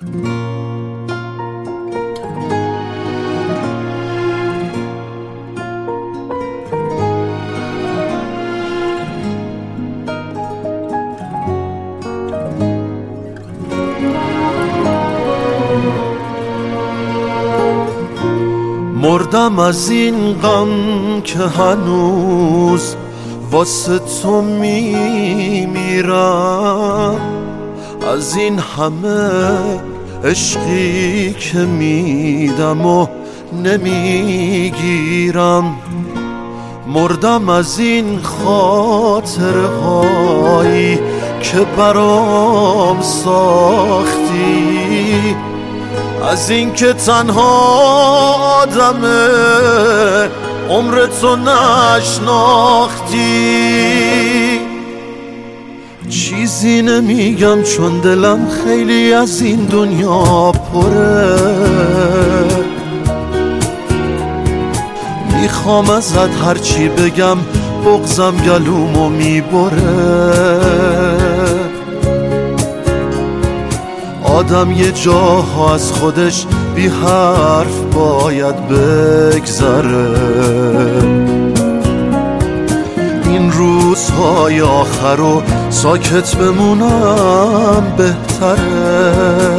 مردم از این غم که هنوز واسه تو میمیرم، از این همه عشقی که میدم و نمیگیرم. مردم از این خاطرهایی که برام ساختی، از این که تنها آدمه عمر تو نشناختی. چیزی نمیگم چون دلم خیلی از این دنیا پره، میخوام ازت هرچی بگم بغضم گلومو میبره. آدم یه جاها از خودش بی حرف باید بگذره، این روزهای آخر رو ساکت بمونم بهتره.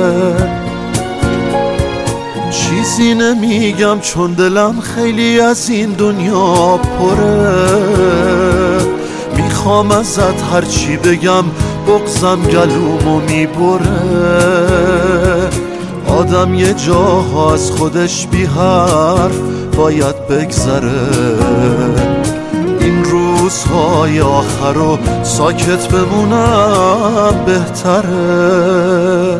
چیزی نمیگم چون دلم خیلی از این دنیا پره، میخوام ازت هرچی بگم بغضم گلومو میبره. آدم یه جاها از خودش بی حرف باید بگذره، این روزهای آخر رو ساکت بمونم بهتره.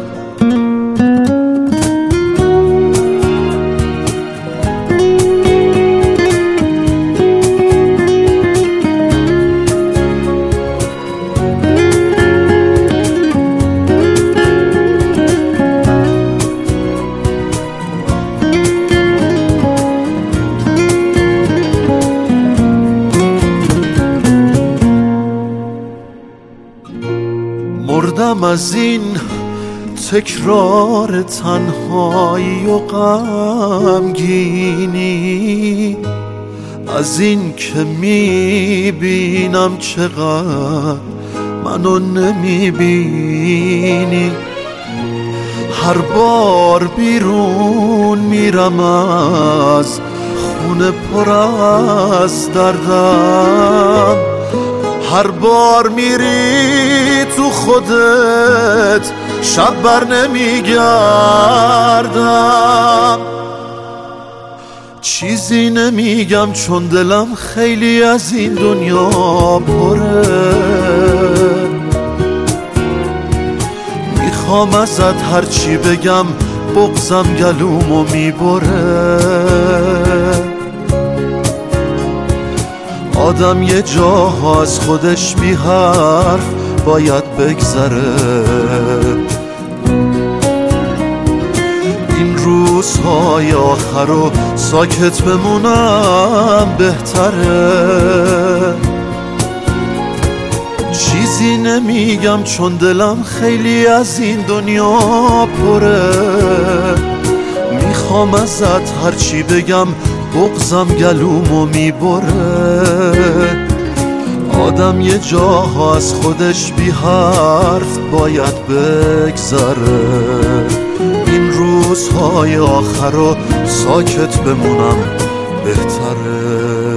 مردم از این تکرار تنهایی و غمگینی، از این که میبینم چقدر منو نمیبینی. هر بار بیرون میرم از خونه پر از دردم، هر بار میری تو خودت شب بر نمیگردم. چیزی نمیگم چون دلم خیلی از این دنیا پره، میخوام ازت هرچی بگم بغضم گلومو میبره. آدم یه جاها از خودش بی حرف باید بگذره، این روزهای آخر رو ساکت بمونم بهتره. چیزی نمیگم چون دلم خیلی از این دنیا پره، میخوام ازت هرچی بگم بغضم گلومو میبره. آدم یه جاها از خودش بی حرف باید بگذره، این روزهای آخر رو ساکت بمونم بهتره.